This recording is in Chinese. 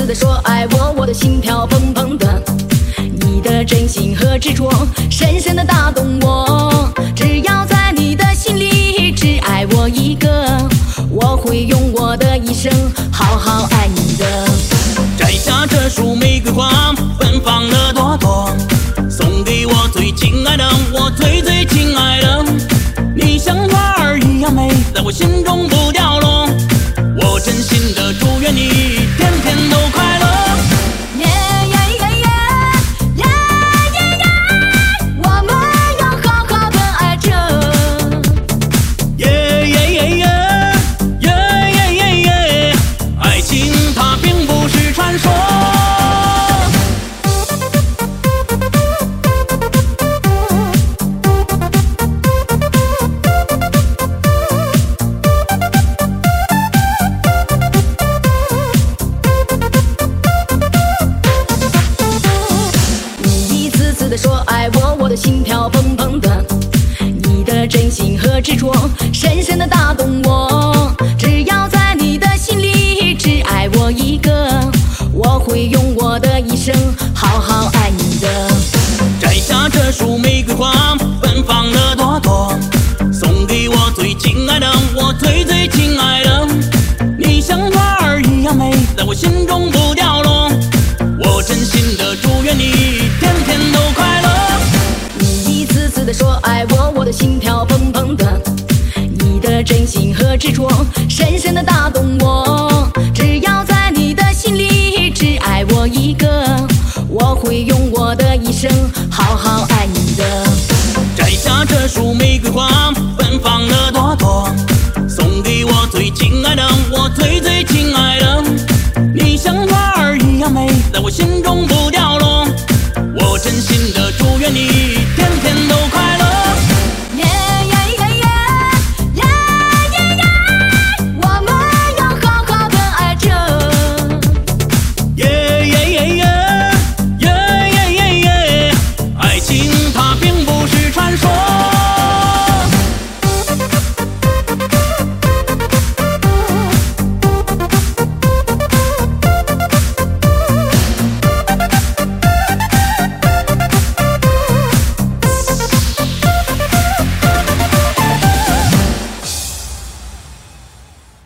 的说爱我，我的心跳砰砰的。你的真心和执着深深的打动我。只要在你的心里只爱我一个，我会用我的一生好好爱你的。 摘下这束玫瑰花，芬芳的朵朵，送给我最亲爱的，我最最亲爱的。你像花儿一样美，在我心中不掉落。我真心的祝愿你天天都快乐。 耶耶耶耶耶耶耶，我们要好好的爱着。 耶耶耶耶耶耶耶耶，爱情它并不是传说。 说爱我，我的心跳砰砰的。你的真心和执着深深的打动我。只要在你的心里只爱我一个，我会用我的一生好好爱你的。 摘下这束玫瑰花，芬芳的朵朵，送给我最亲爱的，我最最亲爱的。你像花儿一样美，在我心中不掉落。我真心的祝愿你天天都快乐。 你一次次的说爱我，我的心跳砰砰的。你的真心和执着深深的打动我。只要在你的心里只爱我一个，我会用我的一生好好爱你的。 摘下这束玫瑰花，芬芳的朵朵，送给我最亲爱的，我最最亲爱的。你像花儿一样美，在我心中不